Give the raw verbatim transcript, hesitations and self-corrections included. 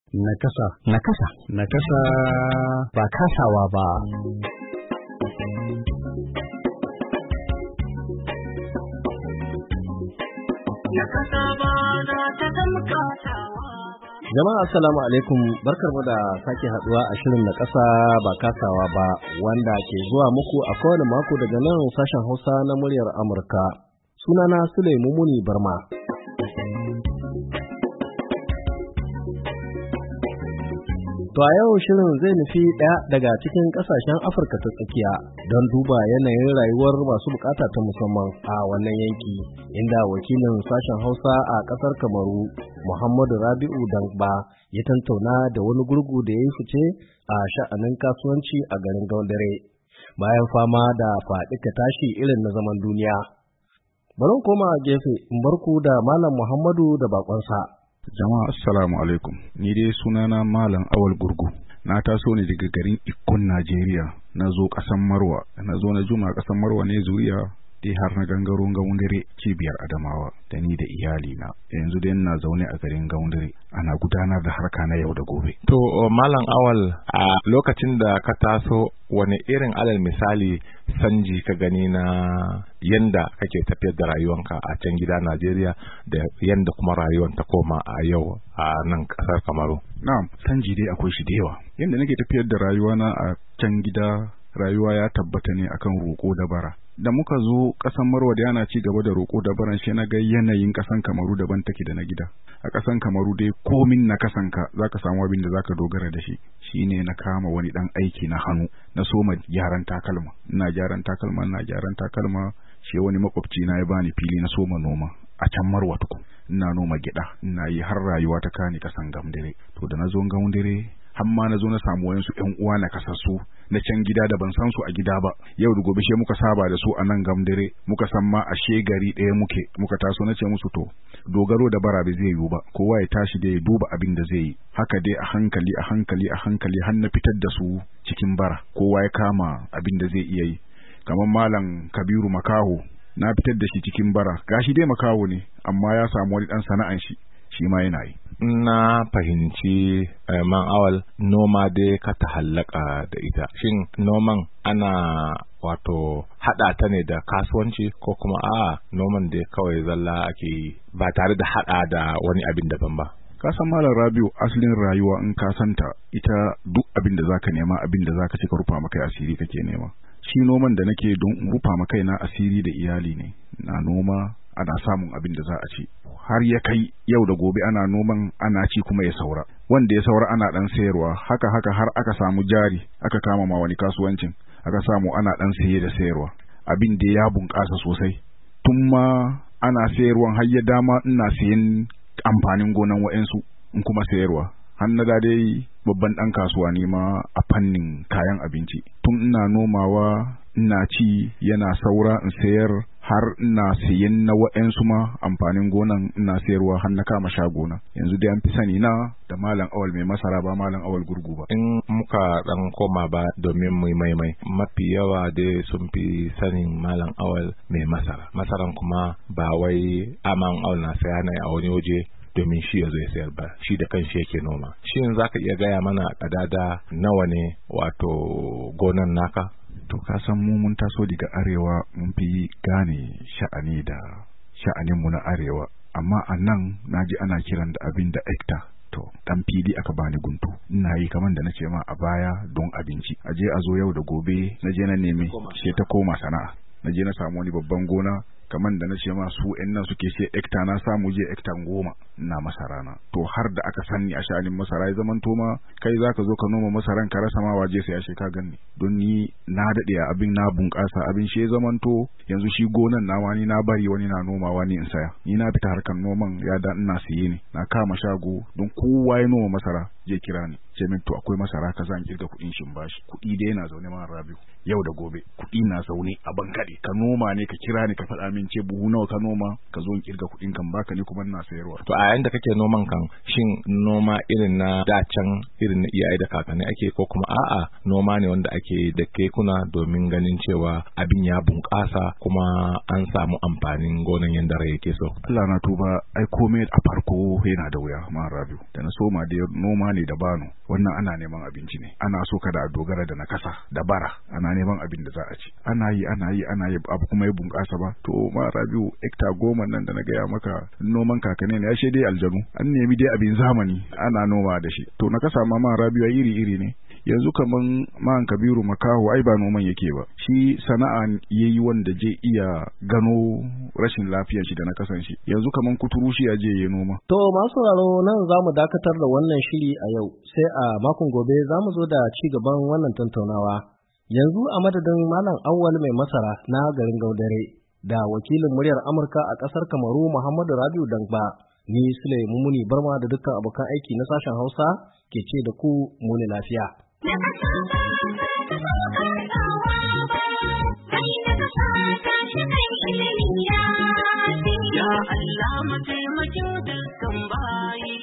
Nakasa. Nakasa. Nakasa. Ba kasawa ba. Nakasa ba za ta zama kasawa ba. Jama'a assalamu alaikum, barkarmu da sake haduwa a shirin na ƙasa ba kasawa ba wanda ke zuwa muku a kowane mako daga nan sashen Hausa na muryar Amurka. Sunana Sule Mumuni Barma. To a yau shirin zai nufi ɗaya daga cikin ƙasashen Afirka ta tsakiya don duba yanayin rayuwar masu bukata ta musamman a wannan yanki, inda wakilin sashen Hausa a ƙasar Kamaru, Muhammadu Rabi'u Dangba, ya tantauna da wani gurgu da ya yi fice a sha'anin kasuwanci a garin Gaundare, bayan fama da faɗi ka tashi irin na zaman duniya. Bari koma gefe in barku da Malam Muhammadu da bakonsa. Jama'a assalamu alaikum. Ni dai sunana Malam Awal Gurgu. Na taso ne daga garin Ikkon Najeriya. Na zo ƙasan Marwa. Na zo na juma ƙasan Marwa ne zuriya dai har na gangaro Gaundare cibiyar Adamawa da ni da iyali na. Yanzu dai ina zaune a garin Gaundare. Ana gudanar da harka na yau da gobe. To Malam Awal, a lokacin da ka taso wani irin alal misali sanji ka gani na yanda kake tafiyar da rayuwanka a can gida Najeriya da yanda kuma rayuwar ta koma a yau a nan kasar Kamaru? Na'am, sanji dai akwai shi da yawa. Yanda nake tafiyar da rayuwana a can gida, rayuwa ya tabbata ne akan roƙo da bara. Da muka zo ƙasan Marwa da yana ci gaba da roƙo da baran, shi na ga yanayin ƙasan Kamaru daban take da na gida. A ƙasan Kamaru dai komin na kasanka zaka samu abin da zaka dogara da shi. Shine na kama wani dan aiki na hannu, na soma gyaran takalma. Ina gyaran takalma, ina gyaran takalma, shi wani makwabci na ya bani fili na soma noma a can Marwa tukun. Ina noma gida, ina yi har rayuwa ta kani ƙasan Gaundare. To da na zo Gaundare, har ma na zo na samu wayansu ƴan uwa na kasassu na can gida da ban san su a gida ba. Yau da gobe she muka saba da su a nan Gaundare, muka san ma a gari ɗaya muke. Muka taso na ce musu to dogaro da bara bai zai yiwu ba, kowa ya tashi da ya duba abin da zai yi. Haka dai a hankali a hankali a hankali har na fitar da su cikin bara, kowa ya kama abin da zai iya yi. Kamar Malam Kabiru Makaho, na fitar da shi cikin bara, gashi dai makaho ne amma ya samu wani dan sana'an shi shi ma yana yi. Na fahimci eh, man Awal, noma dai ka ta hallaka da ita. Shin noman ana wato hada ta ne da kasuwanci ko kuma a noman dai kawai zalla ake yi ba tare da hada da wani abin daban ba? Ka san Malam Rabiu, asalin rayuwa in ka santa ita duk abin da zaka nema, abin da zaka ci ka rufa maka asiri kake nema. Shi noman da nake don in rufa maka na asiri da iyali ne. Na noma, ana samun abin da za a ci. Har ya kai yau da gobe ana noman, ana ci kuma ya saura. Wanda ya saura ana dan sayarwa, haka haka har aka samu jari, aka kama ma wani kasuwancin, aka samu ana dan saye da sayarwa. Abin da ya bunƙasa sosai. Tun ma ana sayarwan har ya dama ina sayen amfanin gonan wa'ensu in kuma sayarwa. Har na dai babban ɗan kasuwa ne ma a fannin kayan abinci. Tun ina nomawa, ina ci, yana saura in sayar, har ina sayen na wa'ensu ma amfanin gonan ina sayarwa har na kama shagona. Yanzu dai an fi sani na da Malam Awal mai masara ba Malam Awal Gurgu ba. In muka dan koma ba domin mu maimai, mafi yawa dai sun fi sanin Malam Awal mai masara. Masaran kuma ba wai aman Awal na saya ne a wani waje domin shi ya zo ya sayar ba, shi da kanshi yake noma. Shin zaka iya gaya mana kadada nawa ne wato gonan naka? To ka san mu mun taso daga arewa, mun fi gane sha'ani da sha'anin mu na arewa, amma a nan naji ana kiran da abin da hectare. To dan fili aka bani guntu, ina yi kaman da nace ma a baya don abinci. Aje a zo yau da gobe, naje na neme sai ta koma sana'a. Naje na samu wani babban gona, kaman da nace ma su ƴan nan suke ce hectare, na samu je hectare goma ina masara na. To har da aka sanni a sha'anin masara, ya zaman to ma kai zaka zo ka noma masaran ka rasa ma waje sai ashe ka ganni. Don ni na dade a abin, na bunƙasa abin, shi ya zaman to yanzu shi gonan na wani na bari wani na nomawa ni in saya. Ni na fita harkan noman, ya da ina siye ne, na kama shago don kowa ya noma masara je kira ni, ce min to akwai masara ka zan kirga kuɗin shin bashi. Kuɗi dai yana zaune ma Rabiu yau da gobe, kuɗi na zaune a bankade, ka noma ne ka kira ni ka faɗa min ce buhu nawa ka noma ka zo in kirga kuɗin kan baka ni kuma ina sayarwa. To a yayin da kake noman kan shin noma irin na dacan irin na iyaye da kakanni ake ko kuma a'a noma ne wanda ake da kekuna domin ganin cewa abin ya bunƙasa kuma an samu amfanin gonan yanda rai yake so. Allah na tuba ai komai a farko yana da wuya ma Rabiu. Da na soma da noma ne da bano, wannan ana neman abinci ne, ana so kada a dogara da na kasa da bara, ana neman abin da za a ci, ana yi ana yi ana yi abu kuma ya bunƙasa ba. To ma Rabiu hekta goma nan da na gaya maka noman kakanni ne, ya she dai aljanu, an nemi dai abin zamani ana noma da shi. To na kasa ma ma Rabiu iri iri ne, yanzu kaman man Kabiru makaho ai ba noman yake ba, shi sana'a yayi wanda je iya gano rashin lafiyar shi da na kasan shi. Yanzu kaman kuturu shi ya je ya noma. To masu sauraro nan za mu dakatar da wannan shiri a yau, sai a makon gobe za mu zo da ci gaban wannan tattaunawa. Yanzu a madadin Malam Awwal mai masara na garin Gaudare da wakilin muryar Amurka a ƙasar Kamaru Muhammadu Rabiu Dangba, ni Sule Mumuni Barma da dukkan abokan aiki na sashen Hausa ke ce da ku muni lafiya. Ya Allah, mu taimake dukkan bayi.